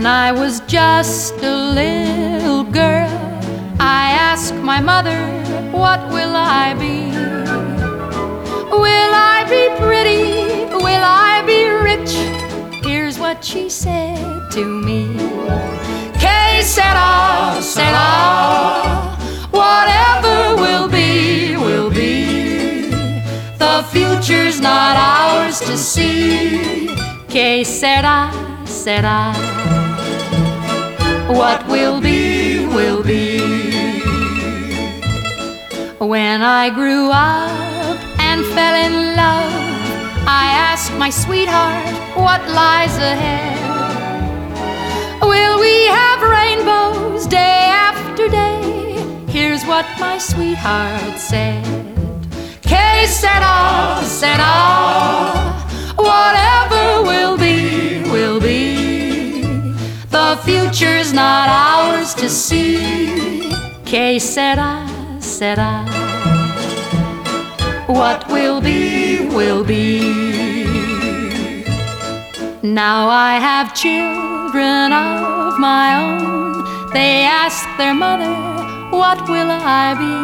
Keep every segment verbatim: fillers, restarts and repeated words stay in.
When I was just a little girl, I asked my mother, what will I be? Will I be pretty? Will I be rich? Here's what she said to me. Que sera, sera, whatever will be, will be. The future's not ours to see. Que sera, sera, what will be, will be. When I grew up and fell in love, I asked my sweetheart, what lies ahead? Will we have rainbows day after day? Here's what my sweetheart said. Que sera, sera, whatever will be, will be. The future's not ours to see. Que sera, sera, what will be, will be. Now I have children of my own. They ask their mother, what will I be?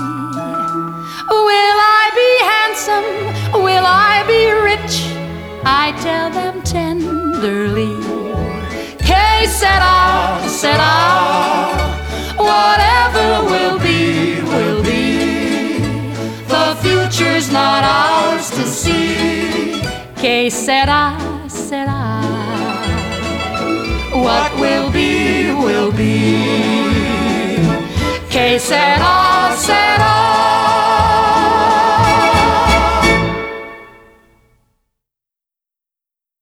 Will I be handsome? Will I be rich? I tell them tenderly. Que sera, sera, whatever will be, will be. The future's not ours to see. Que sera, sera, what will be, will be. Que sera, sera.